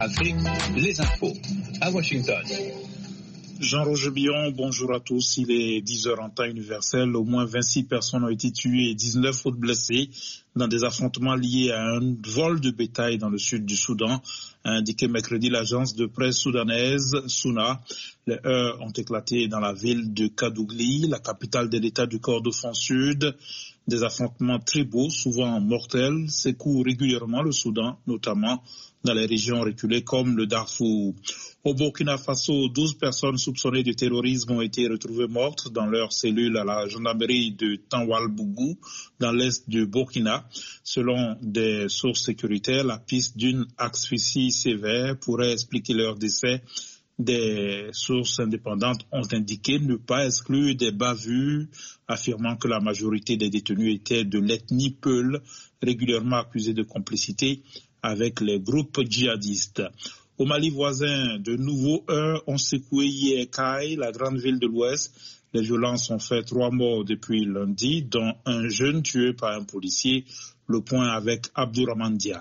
Afrique, les infos à Washington. Jean-Roger Billon, bonjour à tous. Il est 10h en temps universel. Au moins 26 personnes ont été tuées et 19 autres blessées dans des affrontements liés à un vol de bétail dans le sud du Soudan, a indiqué mercredi l'agence de presse soudanaise SUNA. Les heurts ont éclaté dans la ville de Kadougli, la capitale de l'État du Kordofan Sud. Des affrontements tribaux, souvent mortels, secouent régulièrement le Soudan, notamment dans les régions reculées comme le Darfour. Au Burkina Faso, 12 personnes soupçonnées de terrorisme ont été retrouvées mortes dans leur cellule à la gendarmerie de Tanwalbougou, dans l'est du Burkina. Selon des sources sécuritaires, la piste d'une asphyxie sévère pourrait expliquer leur décès. Des sources indépendantes ont indiqué ne pas exclure des bavures, affirmant que la majorité des détenus étaient de l'ethnie Peul, régulièrement accusés de complicité avec les groupes djihadistes. Au Mali voisin, de nouveaux heurts ont secoué hier Kay, la grande ville de l'Ouest. Les violences ont fait 3 morts depuis lundi, dont un jeune tué par un policier. Le point avec Abdourahmane Dia.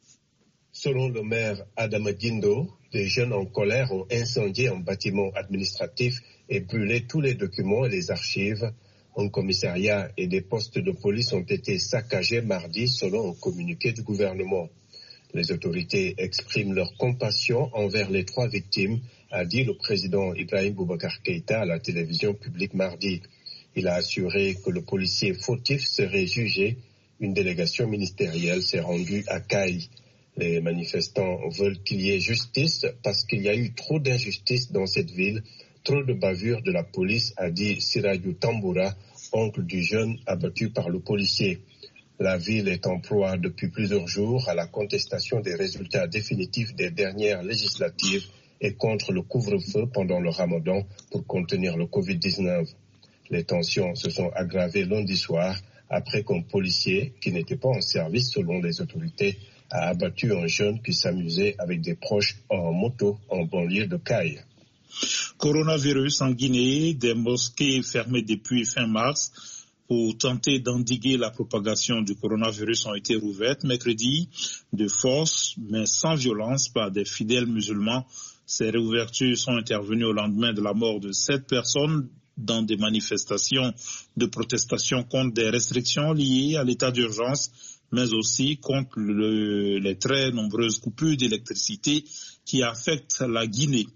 Selon le maire Adama Dindo, les jeunes en colère ont incendié un bâtiment administratif et brûlé tous les documents et les archives. Un commissariat et des postes de police ont été saccagés mardi selon un communiqué du gouvernement. Les autorités expriment leur compassion envers les 3 victimes, a dit le président Ibrahim Boubacar Keïta à la télévision publique mardi. Il a assuré que le policier fautif serait jugé. Une délégation ministérielle s'est rendue à Kay. Les manifestants veulent qu'il y ait justice parce qu'il y a eu trop d'injustice dans cette ville, trop de bavures de la police, a dit Sirajou Tamboura, oncle du jeune abattu par le policier. La ville est en proie depuis plusieurs jours à la contestation des résultats définitifs des dernières législatives et contre le couvre-feu pendant le Ramadan pour contenir le Covid-19. Les tensions se sont aggravées lundi soir après qu'un policier, qui n'était pas en service selon les autorités, a abattu un jeune qui s'amusait avec des proches en moto en banlieue de Kay. Coronavirus en Guinée, des mosquées fermées depuis fin mars pour tenter d'endiguer la propagation du coronavirus ont été rouvertes mercredi de force, mais sans violence, par des fidèles musulmans. Ces réouvertures sont intervenues au lendemain de la mort de 7 personnes dans des manifestations de protestation contre des restrictions liées à l'état d'urgence, mais aussi contre les très nombreuses coupures d'électricité qui affectent la Guinée.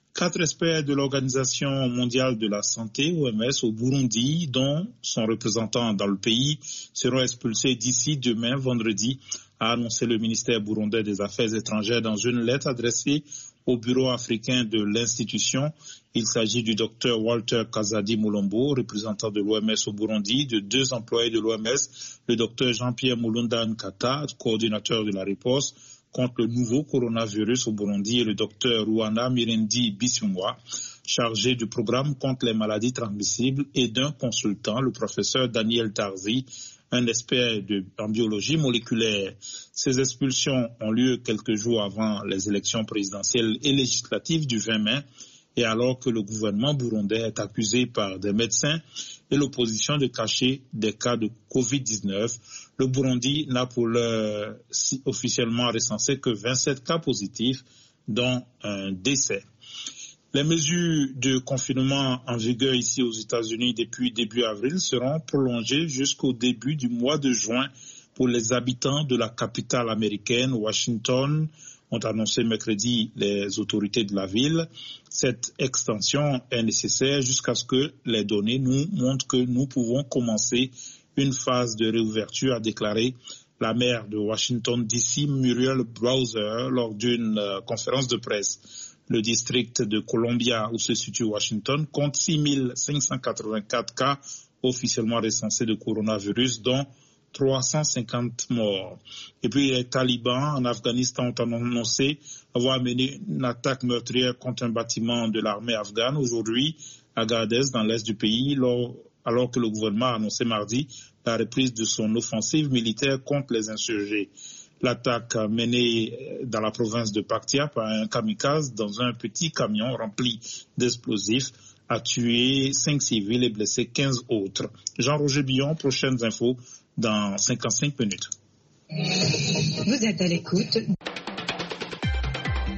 4 experts de l'Organisation mondiale de la santé, OMS, au Burundi, dont son représentant dans le pays, seront expulsés d'ici demain, vendredi, a annoncé le ministère burundais des Affaires étrangères dans une lettre adressée au bureau africain de l'institution. Il s'agit du docteur Walter Kazadi Mulombo, représentant de l'OMS au Burundi, de 2 employés de l'OMS, le docteur Jean-Pierre Mulunda Nkata, coordinateur de la riposte contre le nouveau coronavirus au Burundi, et le docteur Ruana Mirendi Bissimwa, chargé du programme contre les maladies transmissibles, et d'un consultant, le professeur Daniel Tarzi, un expert en biologie moléculaire. Ces expulsions ont lieu quelques jours avant les élections présidentielles et législatives du 20 mai, et alors que le gouvernement burundais est accusé par des médecins et l'opposition de cacher des cas de Covid-19. Le Burundi n'a pour l'heure officiellement recensé que 27 cas positifs, dont un décès. Les mesures de confinement en vigueur ici aux États-Unis depuis début avril seront prolongées jusqu'au début du mois de juin pour les habitants de la capitale américaine, Washington, ont annoncé mercredi les autorités de la ville. Cette extension est nécessaire jusqu'à ce que les données nous montrent que nous pouvons commencer une phase de réouverture, a déclaré la maire de Washington DC, Muriel Bowser, lors d'une conférence de presse. Le district de Columbia, où se situe Washington, compte 6 584 cas officiellement recensés de coronavirus, dont 350 morts. Et puis les talibans en Afghanistan ont annoncé avoir mené une attaque meurtrière contre un bâtiment de l'armée afghane aujourd'hui à Gardez, dans l'est du pays, alors que le gouvernement a annoncé mardi la reprise de son offensive militaire contre les insurgés. L'attaque menée dans la province de Paktia par un kamikaze dans un petit camion rempli d'explosifs a tué 5 civils et blessé 15 autres. Jean-Roger Billon, prochaines infos dans 55 minutes. Vous êtes à l'écoute